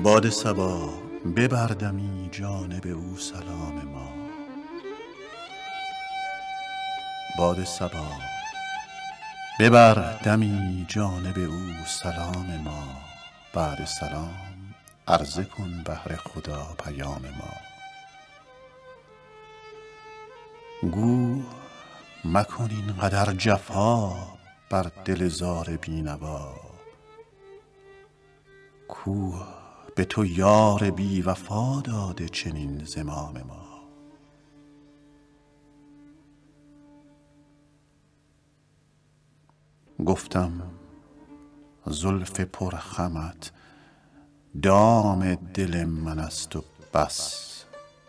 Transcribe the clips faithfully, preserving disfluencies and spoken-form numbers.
باد صبا ببردمی جانب او سلام ما. باد صبا ببردمی جانب او سلام ما. بعد سلام عرضه کن بهر خدا پیام ما. گو مکن اینقدر جفا بر دل زار بینوا. کو به تو یار بی وفا داده چنین زمام ما. گفتم زلف پرخمت دام دل من است و بس.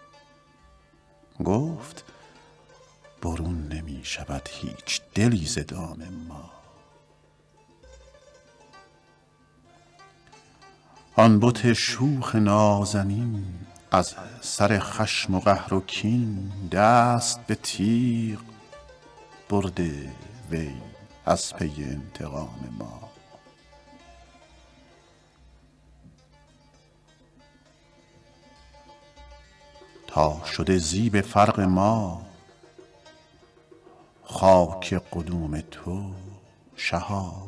گفت برون نمی شود هیچ دلی ز دام ما. آن بت شوخ نازنین از سر خشم و قهر و کین دست به تیغ برده وی از پی انتقام ما. تا شده زیب فرق ما خاک قدوم تو شها.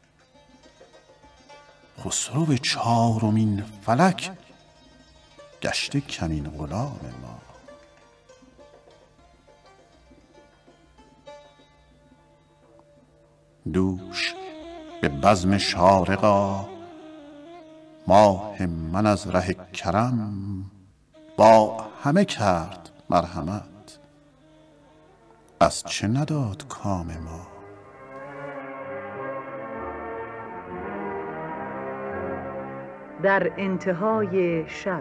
خسرو چارمین فلک گشته کمین غلام ما. دوش به بزم شارقا ماه من از ره کرم با همه کرد مرحمت. از چه نداد کام ما. در انتهای شب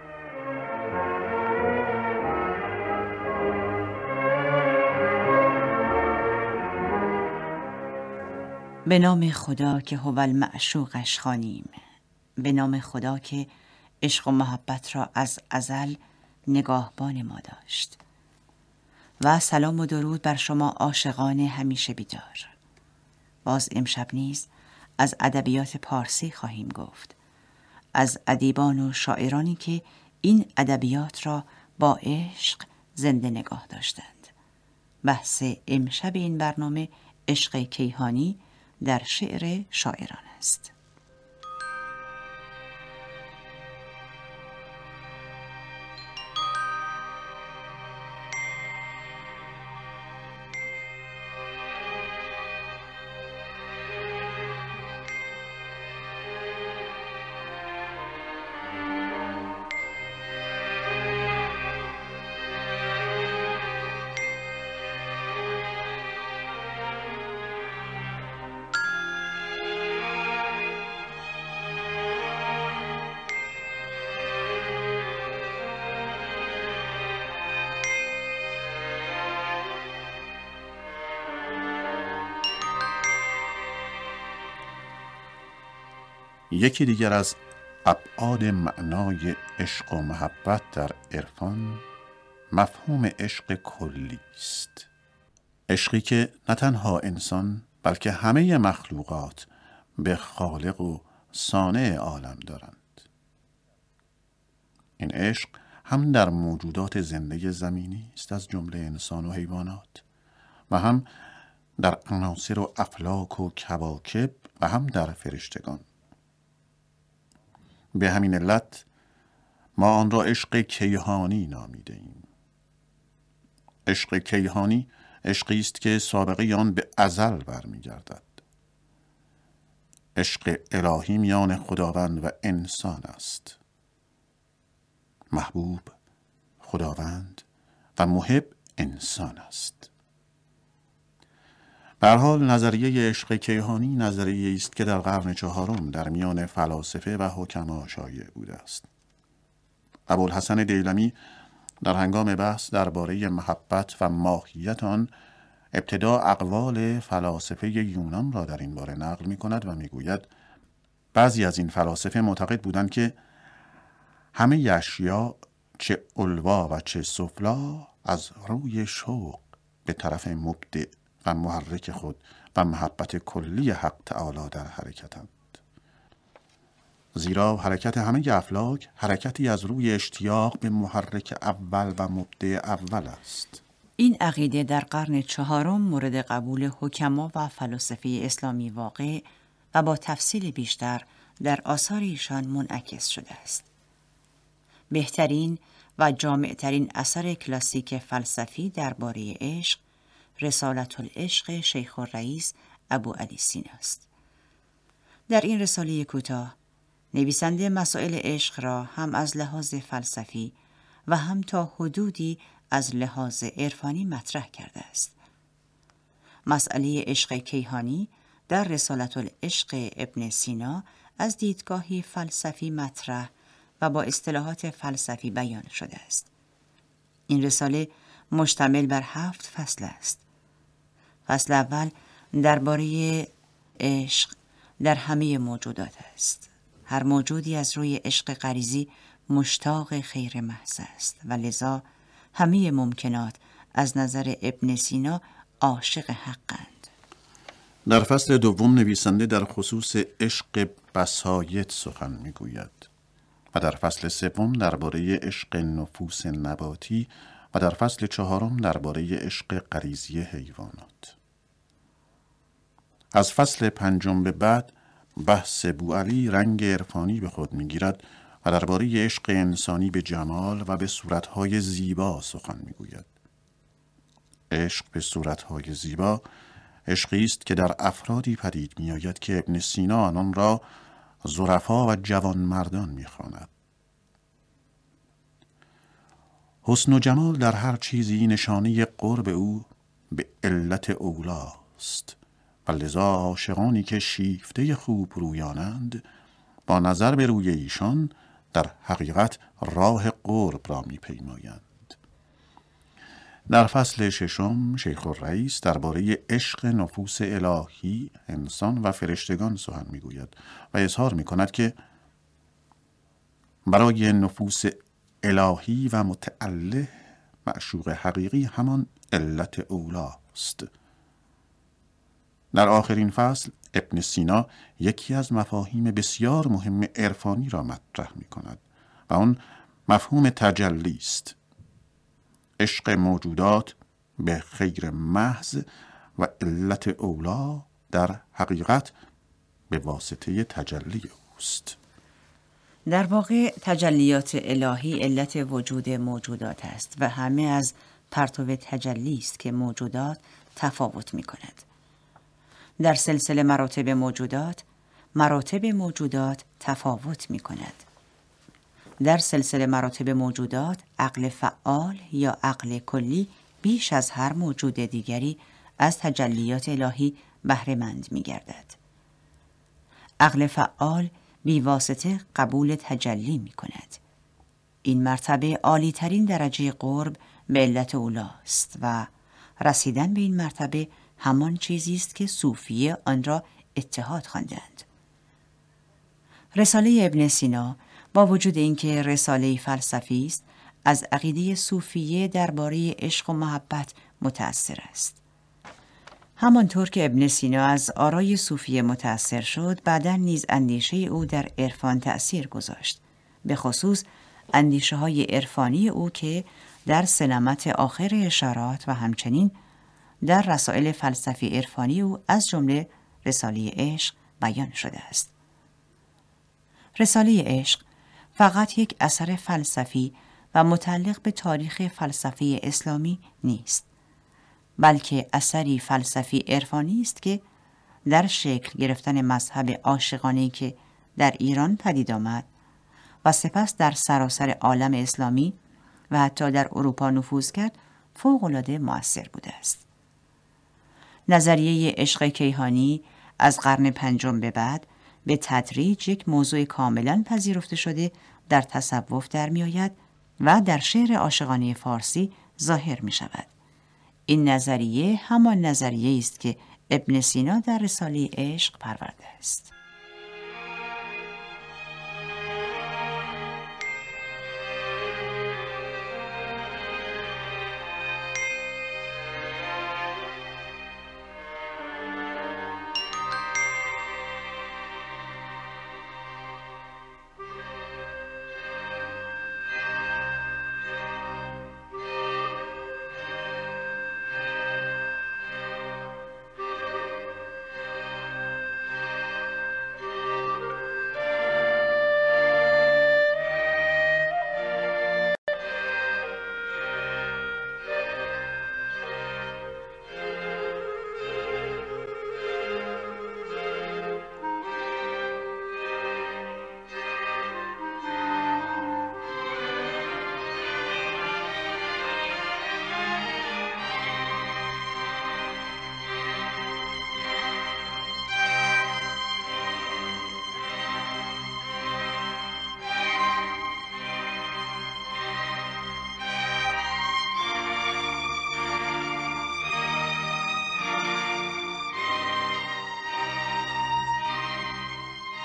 به نام خدا که هو المعشوقش خوانیم. به نام خدا که عشق و محبت را از ازل نگاهبان ما داشت. و سلام و درود بر شما عاشقان همیشه بیدار. باز امشب نیز از ادبیات پارسی خواهیم گفت. از ادیبان و شاعرانی که این ادبیات را با عشق زنده نگاه داشتند. بحث امشب این برنامه عشق کیهانی در شعر شاعران است. یکی دیگر از ابعاد معنای عشق و محبت در عرفان مفهوم عشق کلی است. عشقی که نه تنها انسان بلکه همه مخلوقات به خالق و صانع عالم دارند. این عشق هم در موجودات زنده زمینی است از جمله انسان و حیوانات و هم در عناصر و افلاک و کواکب و هم در فرشتگان. به همین علت ما آن را عشق کیهانی نامیده ایم. عشق کیهانی عشقی است که سابقه آن به ازل برمیگردد. عشق الهی میان خداوند و انسان است. محبوب خداوند و محب انسان است. به هر حال نظریه عشق کیهانی نظریه‌ای است که در قرن چهارم در میان فلاسفه و حکما شایع بوده است. ابوالحسن دیلمی در هنگام بحث درباره محبت و ماهیت آن ابتدا اقوال فلاسفه یونان را در این باره نقل می کند و می گوید بعضی از این فلاسفه معتقد بودند که همه اشیا چه علوا و چه سفلا از روی شوق به طرف مبدع و محرک خود و محبت کلی حق تعالی در حرکتند. زیرا حرکت همه افلاک حرکتی از روی اشتیاق به محرک اول و مبدع اول است. این عقیده در قرن چهارم مورد قبول حکما و فلاسفه اسلامی واقع و با تفصیل بیشتر در آثار ایشان منعکس شده است. بهترین و جامعترین اثر کلاسیک فلسفی درباره عشق، رسالة العشق شیخ الرئیس ابوعلی سینا است. در این رساله کوتاه، نویسنده مسائل عشق را هم از لحاظ فلسفی و هم تا حدودی از لحاظ عرفانی مطرح کرده است. مسئله عشق کیهانی در رسالة العشق ابن سینا از دیدگاهی فلسفی مطرح و با اصطلاحات فلسفی بیان شده است. این رساله مشتمل بر هفت فصل است. فصل اول درباره عشق در همه موجودات است. هر موجودی از روی عشق غریزی مشتاق خیر محض است و لذا همه ممکنات از نظر ابن سینا عاشق حقند. در فصل دوم نویسنده در خصوص عشق بسایط سخن میگوید و در فصل سوم درباره عشق نفوس نباتی و در فصل چهارم درباره عشق غریزی حیوانات. از فصل پنجم به بعد بحث بوعلی رنگ عرفانی به خود میگیرد و درباره عشق انسانی به جمال و به صورتهای زیبا سخن میگوید. عشق به صورتهای زیبا عشقی است که در افرادی پدید میآید که ابن سینا آنان را ظرفا و جوانمردان میخواند. حسن و جمال در هر چیزی نشانه قرب او به علت اولاست و لذا عاشقانی که شیفته خوب رویانند با نظر به روی ایشان در حقیقت راه قرب را میپیمایند. در فصل ششم شیخ الرئیس درباره عشق نفوس الهی، انسان و فرشتگان سخن میگوید و اظهار میکند که برای نفوس الهی و متعله معشوق حقیقی همان علت اولاست. در آخرین فصل ابن سینا یکی از مفاهیم بسیار مهم عرفانی را مطرح می کند و آن مفهوم تجلی است. عشق موجودات به خیر محض و علت اولا در حقیقت به واسطه تجلی اوست. در واقع تجلیات الهی علت وجود موجودات است و همه از پرتو تجلی است که موجودات تفاوت می کند. در سلسله مراتب موجودات، مراتب موجودات تفاوت می کند. در سلسله مراتب موجودات، عقل فعال یا عقل کلی بیش از هر موجود دیگری از تجلیات الهی بهره مند می گردد. عقل فعال بی واسطه قبول تجلی می کند. این مرتبه عالی ترین درجه قرب به علت اولاست و رسیدن به این مرتبه همان چیزی است که صوفیه آن را اتحاد خواندند. رساله ابن سینا با وجود اینکه رساله فلسفی است، از عقیده صوفیه درباره عشق و محبت متأثر است. همانطور که ابن سینا از آرای صوفیه متأثر شد، بعداً نیز اندیشه او در عرفان تأثیر گذاشت، به خصوص اندیشه های عرفانی او که در سلمت آخر اشارات و همچنین در رسائل فلسفی عرفانی او از جمله رساله عشق بیان شده است. رساله عشق فقط یک اثر فلسفی و متعلق به تاریخ فلسفه اسلامی نیست، بلکه اثری فلسفی عرفانی است که در شکل گرفتن مذهب عاشقانه‌ای که در ایران پدید آمد و سپس در سراسر عالم اسلامی و حتی در اروپا نفوذ کرد فوق‌العاده مؤثر بوده است. نظریه عشق کیهانی از قرن پنجم به بعد به تدریج یک موضوع کاملا پذیرفته شده در تصوف در می آید و در شعر عاشقانه فارسی ظاهر می شود. این نظریه همان نظریه است که ابن سینا در رساله عشق پرورده است.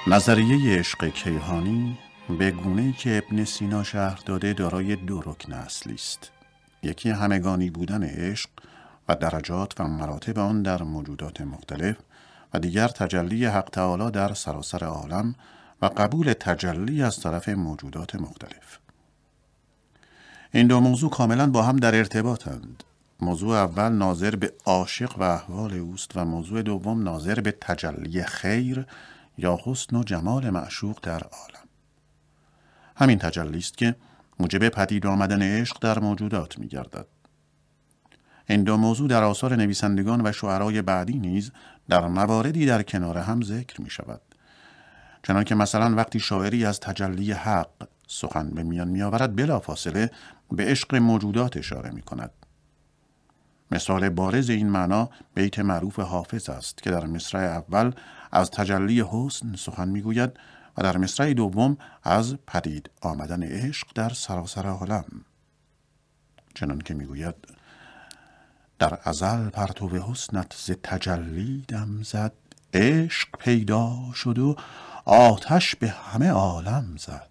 نظریه عشق کیهانی به گونه‌ای که ابن سینا شرح داده دارای دو رکن اصلی است. یکی همگانی بودن عشق و درجات و مراتب آن در موجودات مختلف و دیگر تجلی حق تعالی در سراسر عالم و قبول تجلی از طرف موجودات مختلف. این دو موضوع کاملا با هم در ارتباطند. موضوع اول ناظر به عاشق و احوال اوست و موضوع دوم ناظر به تجلی خیر یا حسن و جمال معشوق در عالم. همین تجلی است که موجب پدید آمدن عشق در موجودات می گردد. این دو موضوع در آثار نویسندگان و شعرای بعدی نیز در مواردی در کنار هم ذکر می شود. چنانکه مثلا وقتی شاعری از تجلی حق سخن به میان می آورد بلافاصله به عشق موجودات اشاره می کند. مثال بارز این معنا بیت معروف حافظ است که در مصرع اول از تجلی حسن سخن می گوید و در مصرع دوم از پدید آمدن عشق در سراسر عالم. چنان که می گوید در ازل پرتو حسنت ز تجلی دم زد، عشق پیدا شد و آتش به همه عالم زد.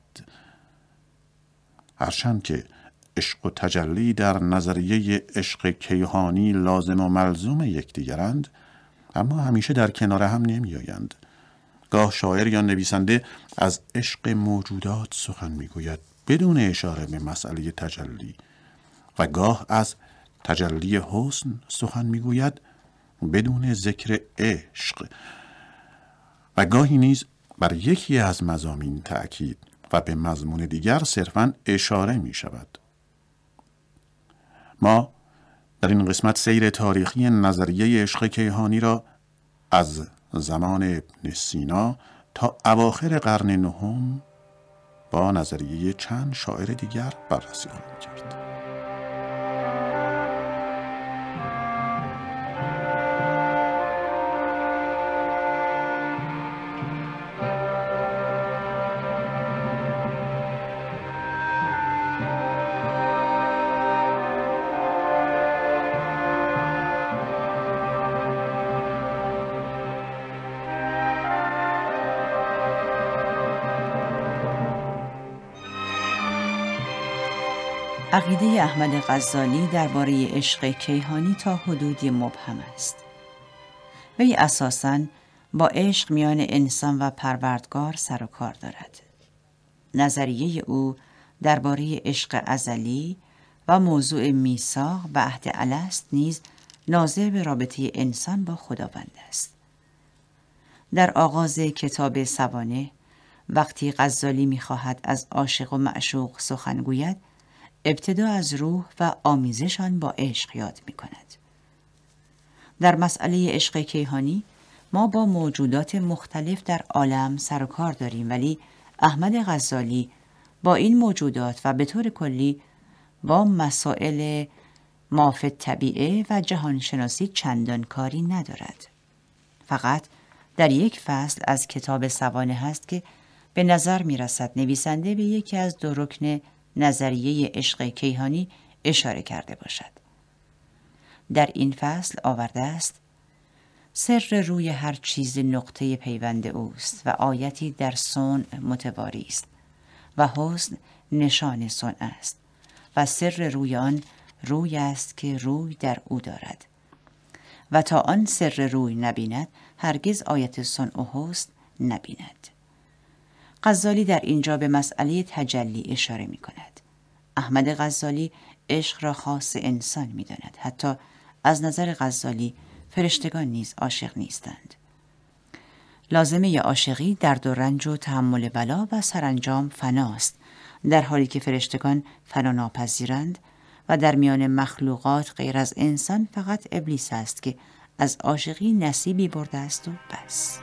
هرچند که عشق و تجلی در نظریه عشق کیهانی لازم و ملزوم یکدیگرند، اما همیشه در کنار هم نمی آیند. گاه شاعر یا نویسنده از عشق موجودات سخن می گوید بدون اشاره به مسئله تجلی و گاه از تجلی حسن سخن می گوید بدون ذکر عشق و گاهی نیز بر یکی از مضامین تأکید و به مضمون دیگر صرفاً اشاره می شود. ما در این قسمت سیر تاریخی نظریه عشق کیهانی را از زمان ابن سینا تا اواخر قرن نهم با نظریه چند شاعر دیگر بررسی خواهیم کرد. عقیده احمد غزالی درباره عشق کیهانی تا حدودی مبهم است. وی اساساً با عشق میان انسان و پروردگار سر و کار دارد. نظریه او درباره عشق ازلی و موضوع میثاق و عهد الست نیز ناظر به رابطه انسان با خداوند است. در آغاز کتاب سوانح وقتی غزالی می‌خواهد از عاشق و معشوق سخن گوید، ابتدا از روح و آمیزشان با عشق یاد می کند. در مسئله عشق کیهانی ما با موجودات مختلف در عالم سر و کار داریم، ولی احمد غزالی با این موجودات و به طور کلی با مسائل مافی طبیعه و جهانشناسی چندان کاری ندارد. فقط در یک فصل از کتاب سوانح هست که به نظر می رسد نویسنده به یکی از دو رکن نظریه عشق کیهانی اشاره کرده باشد. در این فصل آورده است سر روی هر چیز نقطه پیوند اوست و آیتی در صنع متواری است و حسن نشان صنع است و سر روی آن روی است که روی در او دارد و تا آن سر روی نبیند هرگز آیت صنع و حسن نبیند. غزالی در اینجا به مسئله تجلی اشاره می کند. احمد غزالی عشق را خاص انسان می داند. حتی از نظر غزالی فرشتگان نیز عاشق نیستند. لازمه عاشقی درد و رنج و تحمل بلا و سرانجام فناست، در حالی که فرشتگان فنا ناپذیرند و در میان مخلوقات غیر از انسان فقط ابلیس است که از عاشقی نصیبی برده است و بس.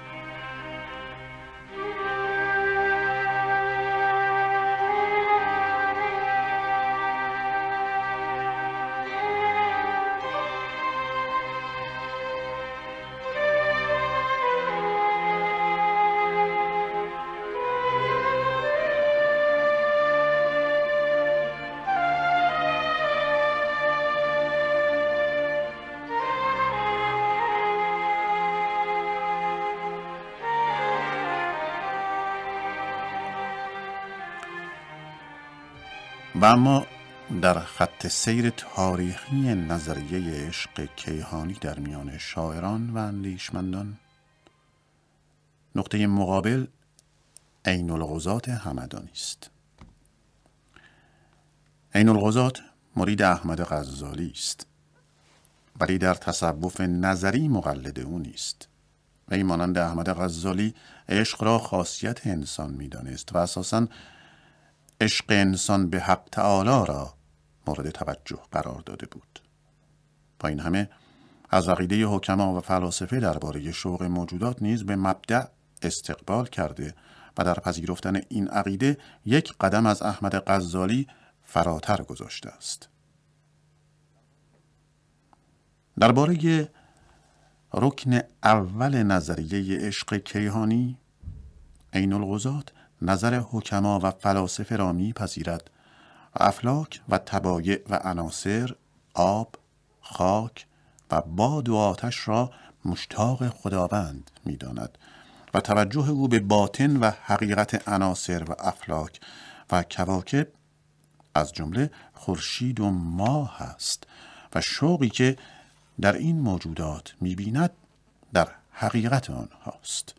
و اما در خط سیر تاریخی نظریه عشق کیهانی در میان شاعران و اندیشمندان، نقطه مقابل عین الغزات همدانی است. عین الغزات مرید احمد غزالی است، ولی در تصوف نظری مقلد او نیست. وی مانند احمد غزالی عشق را خاصیت انسان می‌دانست و اساساً عشق انسان به حق تعالی را مورد توجه قرار داده بود. با این همه از عقیده حکما و فلاسفه درباره شوق موجودات نیز به مبدأ استقبال کرده و در پذیرفتن این عقیده یک قدم از احمد غزالی فراتر گذاشته است. درباره رکن اول نظریه عشق کیهانی، عین الغزات نظر حکما و فلاسفه را می‌پذیرد و افلاک و طبایع و عناصر، آب، خاک و باد و آتش را مشتاق خداوند می‌داند و توجه او به باطن و حقیقت عناصر و افلاک و کواکب از جمله خورشید و ماه است و شوقی که در این موجودات می‌بیند در حقیقت آنهاست.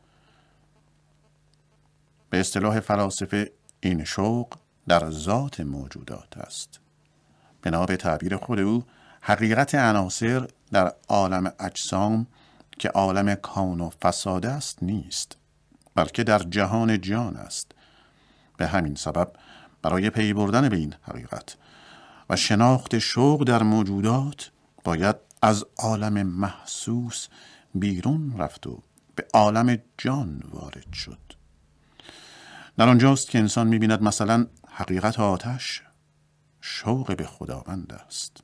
به اصطلاح فلاسفه این شوق در ذات موجودات است. بنا به تعبیر خود او، حقیقت عناصر در عالم اجسام که عالم کون و فساد است نیست، بلکه در جهان جان است. به همین سبب برای پی بردن به این حقیقت و شناخت شوق در موجودات باید از عالم محسوس بیرون رفت و به عالم جان وارد شد. در آنجاست که انسان می‌بیند مثلا حقیقت آتش شوق به خداوند است.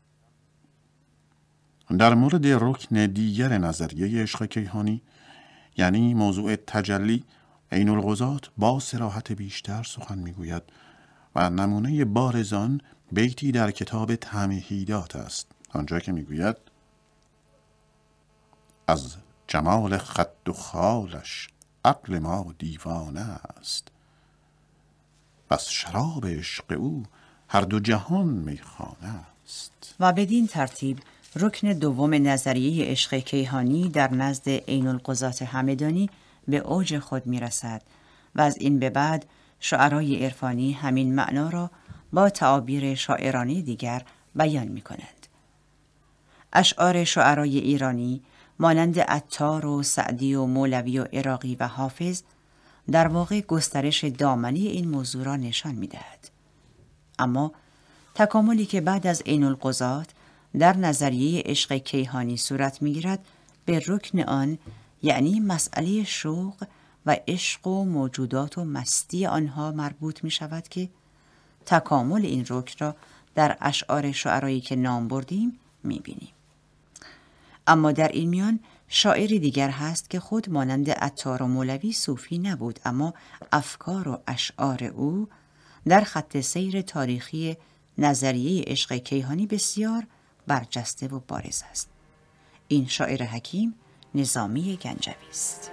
در مورد رکن دیگر نظریه عشق کیهانی، یعنی موضوع تجلی، عین الغزات با صراحت بیشتر سخن می‌گوید و نمونه بارز آن بیتی در کتاب تمهیدات است، آنجا که می‌گوید: از جمال خد و خالش عقل ما دیوانه است، بس شراب عشق او هر دو جهان میخانه است. و بدین ترتیب رکن دوم نظریه عشق کیهانی در نزد عین الغزات همدانی به اوج خود میرسد و از این به بعد شعرای عرفانی همین معنا را با تعابیر شاعرانه دیگر بیان می کنند. اشعار شعرای ایرانی مانند عطار و سعدی و مولوی و عراقی و حافظ در واقع گسترش دامنی این موضوع را نشان می دهد. اما تکاملی که بعد از عین الغزات در نظریه عشق کیهانی صورت می گیرد به رکن آن، یعنی مسئله شوق و عشق و موجودات و مستی آنها مربوط می شود که تکامل این رکن را در اشعار شعرایی که نام بردیم می بینیم. اما در این میان شاعری دیگر هست که خود مانند عطار و مولوی صوفی نبود، اما افکار و اشعار او در خط سیر تاریخی نظریه عشق کیهانی بسیار برجسته و بارز است. این شاعر حکیم نظامی گنجوی است.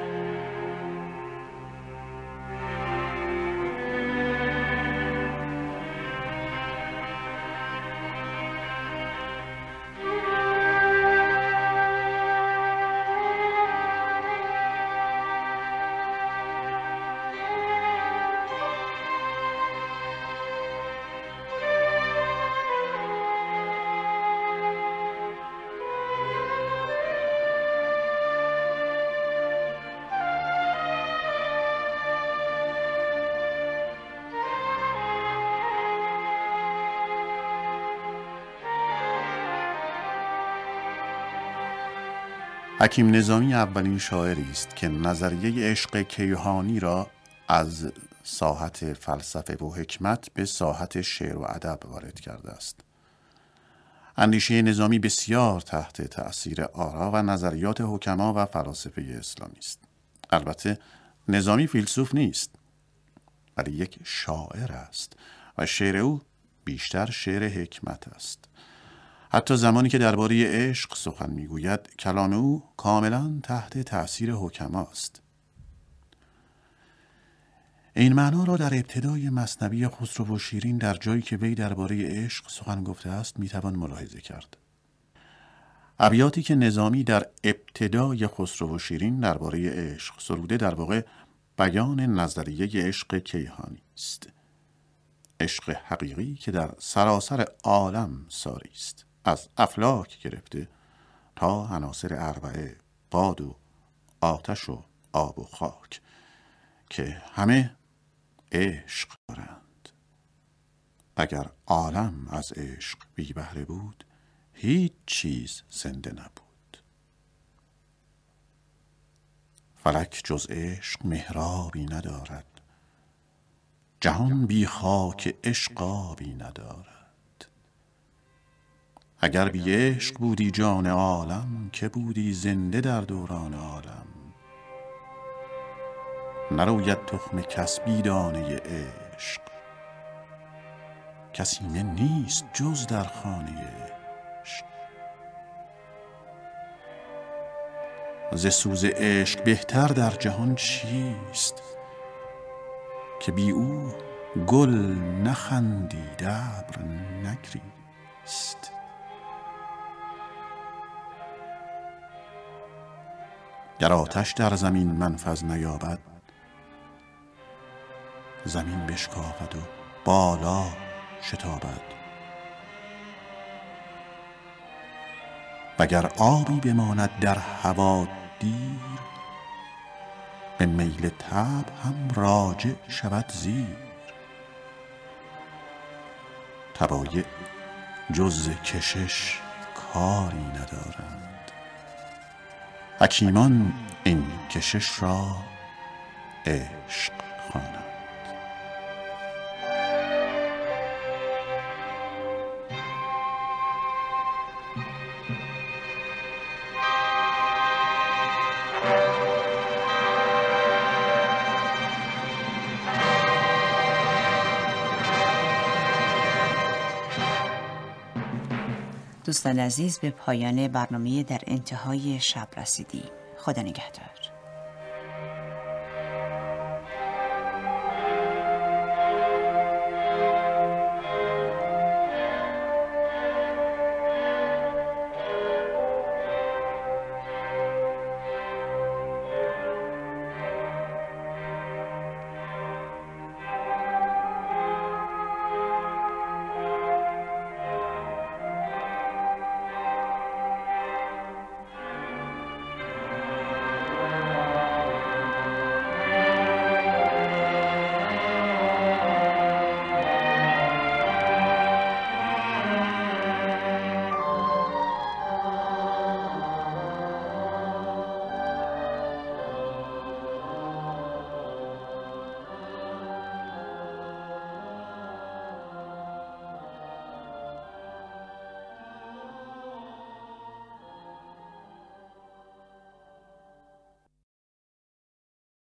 حکیم نظامی اولین شاعری است که نظریه عشق کیهانی را از ساحت فلسفه و حکمت به ساحت شعر و ادب وارد کرده است. اندیشه نظامی بسیار تحت تأثیر آرا و نظریات حکما و فلاسفه اسلامی است. البته نظامی فیلسوف نیست، ولی یک شاعر است و شعر او بیشتر شعر حکمت است. حتی زمانی که درباره عشق سخن میگوید، کلام او کاملا تحت تأثیر حکما است. این معنا را در ابتدای مثنوی خسرو و شیرین در جایی که وی درباره عشق سخن گفته است میتوان ملاحظه کرد. ابیاتی که نظامی در ابتدای خسرو و شیرین درباره عشق سروده در واقع بیان نظریه عشق کیهانی است. عشق حقیقی که در سراسر عالم ساری است، از افلاک گرفته تا عناصر اربعه، باد و آتش و آب و خاک که همه عشق دارند. اگر عالم از عشق بی بهره بود، هیچ چیز زنده نبود. فلک جز عشق محرابی ندارد، جهان بی خاک عشق آبی ندارد. اگر بی عشق بودی جان عالم، که بودی زنده در دوران عالم. نروید تخم کس بی دانه عشق، کسی من نیست جز در خانه عشق. ز سوز عشق بهتر در جهان چیست، که بی او گل نخندید ابر نگریست. گر آتش در زمین منفذ نیابد، زمین بشکافد و بالا شتابد. وگر آبی بماند در هوا دیر، به میل طبع هم راجع شود زیر. طبایع جز ز کشش کاری ندارند، حکیمان این کشش را عشق خوانند. دوستان عزیز، به پایان برنامه در انتهای شب رسیدیم. خدا نگهدار.